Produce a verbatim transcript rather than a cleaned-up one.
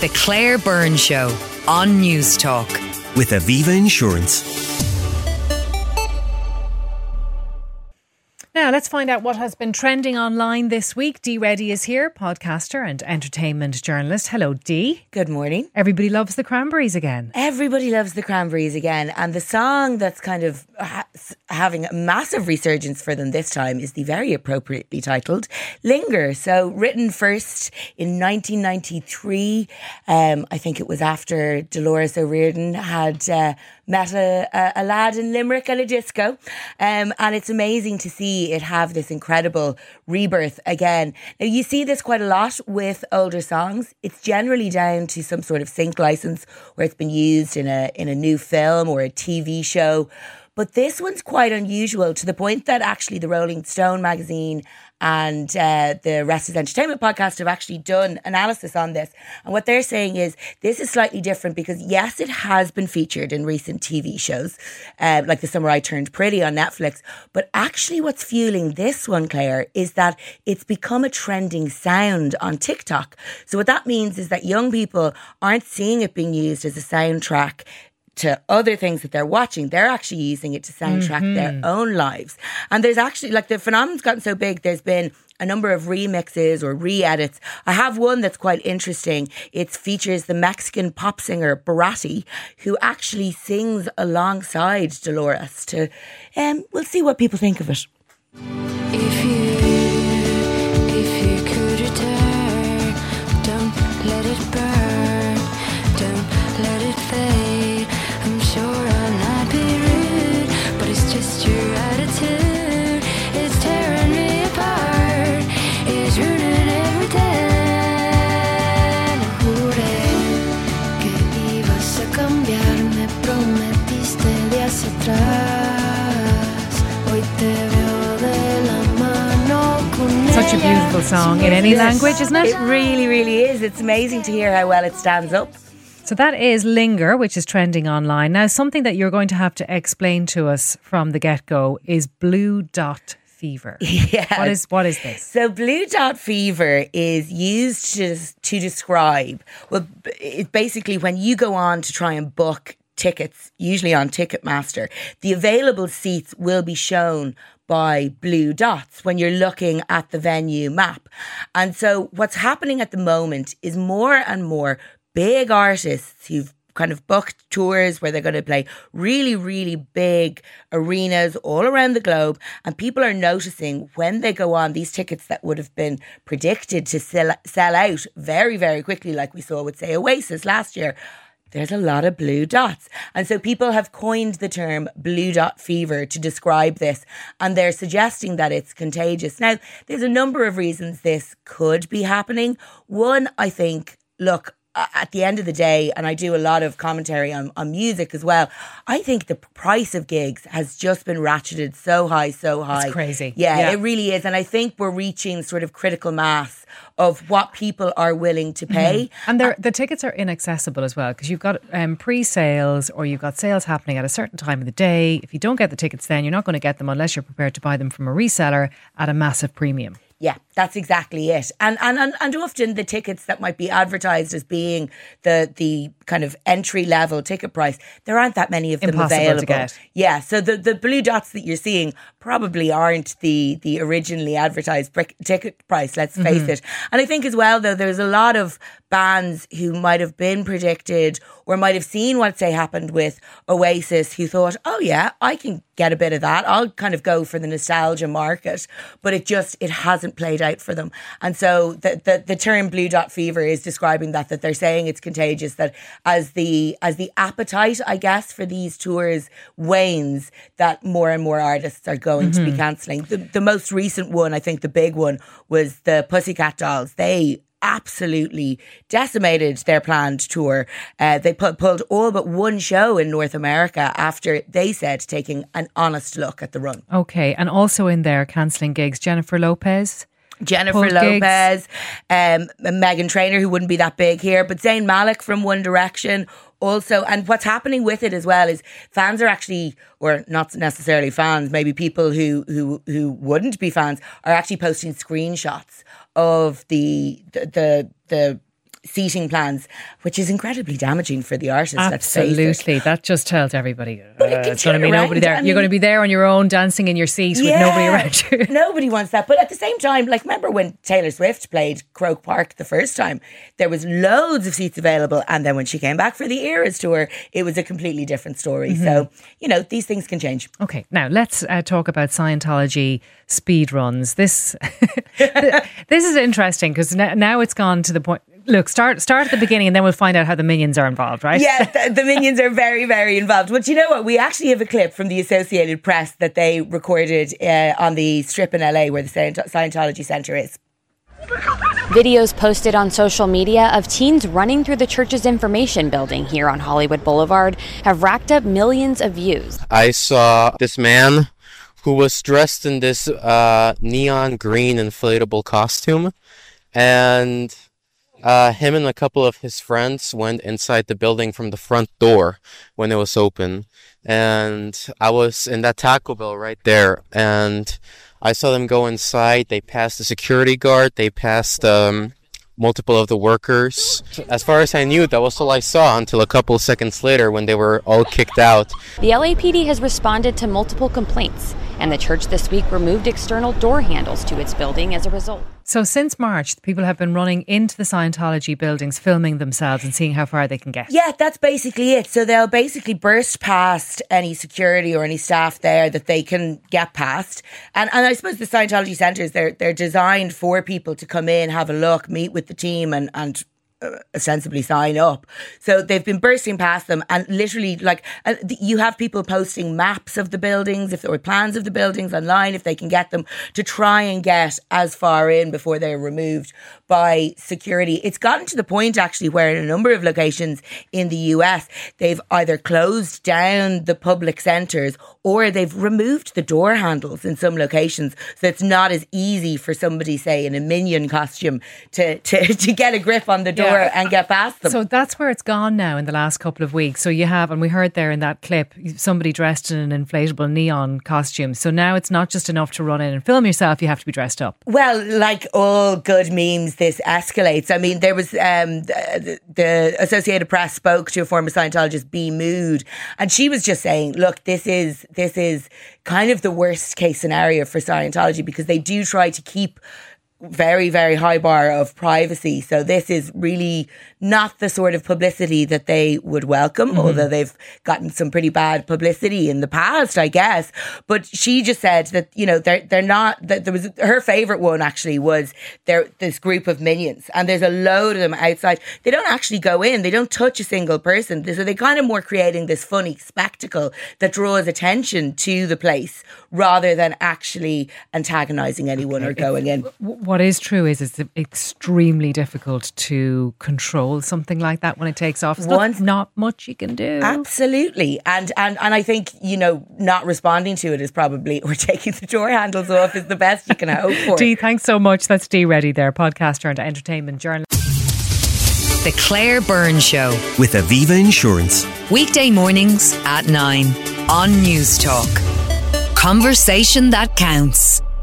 The Claire Byrne Show on News Talk. With Aviva Insurance. Now, let's find out what has been trending online this week. Dee Reddy is here, podcaster and entertainment journalist. Hello, Dee. Good morning. Everybody loves the Cranberries again. Everybody loves the Cranberries again. And the song that's kind of ha- having a massive resurgence for them this time is the very appropriately titled Linger. So written first in nineteen ninety-three. Um, I think it was after Dolores O'Riordan had uh, met a, a, a lad in Limerick at a disco. Um, and it's amazing to see it have this incredible rebirth again. Now, you see this quite a lot with older songs. It's generally down to some sort of sync license where it's been used in a in a new film or a T V show. But this one's quite unusual to the point that actually the Rolling Stone magazine and uh, the Rest is Entertainment podcast have actually done analysis on this. And what they're saying is this is slightly different because, yes, it has been featured in recent T V shows, uh, like The Summer I Turned Pretty on Netflix. But actually what's fueling this one, Claire, is that it's become a trending sound on TikTok. So what that means is that young people aren't seeing it being used as a soundtrack to other things that they're watching. They're actually using it to soundtrack mm-hmm. their own lives. And there's actually, like, the phenomenon's gotten so big, there's been a number of remixes or re-edits. I have one that's quite interesting. It features the Mexican pop singer Barati, who actually sings alongside Dolores to, um, we'll see what people think of it. If you, if you could return, don't let it burn, don't let it fade. I'm sure I'll not be rude, but it's just your attitude. It's tearing me apart, it's ruining everything. Juré que ibas a cambiar, me prometiste de hacia atrás. Hoy te veo de la mano con ella. Such a beautiful song in any language, isn't it? It really, really is. It's amazing to hear how well it stands up. So that is Linger, which is trending online. Now, something that you're going to have to explain to us from the get-go is Blue Dot Fever. Yeah. What is what is this? So Blue Dot Fever is used to, to describe, well, it's basically when you go on to try and book tickets, usually on Ticketmaster, the available seats will be shown by blue dots when you're looking at the venue map. And so what's happening at the moment is more and more big artists who've kind of booked tours where they're going to play really, really big arenas all around the globe. And people are noticing when they go on, these tickets that would have been predicted to sell, sell out very, very quickly, like we saw with, say, Oasis last year, there's a lot of blue dots. And so people have coined the term blue dot fever to describe this. And they're suggesting that it's contagious. Now, there's a number of reasons this could be happening. One, I think, look, at the end of the day, and I do a lot of commentary on, on music as well, I think the price of gigs has just been ratcheted so high, so high. It's crazy. Yeah, yeah, it really is. And I think we're reaching sort of critical mass of what people are willing to pay. Mm-hmm. And uh, the tickets are inaccessible as well, because you've got um, pre-sales or you've got sales happening at a certain time of the day. If you don't get the tickets then, you're not going to get them unless you're prepared to buy them from a reseller at a massive premium. Yeah, that's exactly it. And, and and and often the tickets that might be advertised as being the the kind of entry level ticket price, there aren't that many of them Impossible available. to get. Yeah, so the, the blue dots that you're seeing probably aren't the the originally advertised brick ticket price, let's face mm-hmm. it. And I think as well, though, there's a lot of bands who might have been predicted or might have seen what, say, happened with Oasis, who thought, oh yeah, I can get a bit of that. I'll kind of go for the nostalgia market. But it just, it hasn't played out for them. And so the, the, the term blue dot fever is describing that, that they're saying it's contagious, that as the, as the appetite, I guess, for these tours wanes, that more and more artists are going mm-hmm. to be cancelling. The, the most recent one, I think the big one, was the Pussycat Dolls. They absolutely decimated their planned tour. Uh, they pu- pulled all but one show in North America after they said taking an honest look at the run. Okay, and also in there cancelling gigs, Jennifer Lopez. Jennifer Lopez, um, Meghan Trainor, who wouldn't be that big here, but Zayn Malik from One Direction also. And what's happening with it as well is fans are actually, or not necessarily fans, maybe people who who who wouldn't be fans are actually posting screenshots of the the the, the seating plans, which is incredibly damaging for the artist. Absolutely, that just tells everybody. But it uh, can it's going to turn be around. nobody there. I mean- You're going to be there on your own, dancing in your seat with nobody around you. Nobody wants that. But at the same time, like, remember when Taylor Swift played Croke Park the first time? There was loads of seats available, and then when she came back for the Eras tour, it was a completely different story. Mm-hmm. So, you know, these things can change. Okay, now let's uh, talk about Scientology speed runs. This this is interesting because n- now it's gone to the point. Look, start start at the beginning, and then we'll find out how the Minions are involved, right? Yeah, the, the Minions are very, very involved. But you know what? We actually have a clip from the Associated Press that they recorded uh, on the Strip in L A where the Scient- Scientology Centre is. Videos posted on social media of teens running through the church's information building here on Hollywood Boulevard have racked up millions of views. I saw this man who was dressed in this uh, neon green inflatable costume, and uh, him and a couple of his friends went inside the building from the front door when it was open. And I was in that Taco Bell right there, and I saw them go inside. They passed the security guard. They passed um, multiple of the workers. As far as I knew, that was all I saw until a couple of seconds later when they were all kicked out. The L A P D has responded to multiple complaints, and the church this week removed external door handles to its building as a result. So since March, people have been running into the Scientology buildings, filming themselves and seeing how far they can get. Yeah, that's basically it. So they'll basically burst past any security or any staff there that they can get past. And and I suppose the Scientology centres, they're they're designed for people to come in, have a look, meet with the team and and uh, ostensibly sign up. So they've been bursting past them, and literally, like, uh, you have people posting maps of the buildings, if there were plans of the buildings online, if they can get them, to try and get as far in before they're removed by security. It's gotten to the point actually where in a number of locations in the U S, they've either closed down the public centres or they've removed the door handles in some locations. So it's not as easy for somebody, say, in a Minion costume to, to, to get a grip on the door Yeah. and get past them. So that's where it's gone now in the last couple of weeks. So you have, and we heard there in that clip, somebody dressed in an inflatable neon costume. So now it's not just enough to run in and film yourself, you have to be dressed up. Well, like all good memes, this escalates. I mean, there was um, the, the Associated Press spoke to a former Scientologist, B. Mood, and she was just saying, look, this is this is kind of the worst case scenario for Scientology because they do try to keep very, very high bar of privacy. So this is really not the sort of publicity that they would welcome, mm-hmm. although they've gotten some pretty bad publicity in the past, I guess. But she just said that, you know, they're, they're not, that there was, her favourite one actually was there, this group of Minions, and there's a load of them outside. They don't actually go in, they don't touch a single person. So they're kind of more creating this funny spectacle that draws attention to the place rather than actually antagonising anyone okay. or going in. What is true is it's extremely difficult to control something like that when it takes off. There's not, not much you can do. Absolutely. And, and and I think, you know, not responding to it is probably, or taking the door handles off is the best you can hope for. Dee, thanks so much. That's Dee Reddy there, podcaster and entertainment journalist. The Claire Byrne Show. With Aviva Insurance. Weekday mornings at nine on News Talk. Conversation that counts.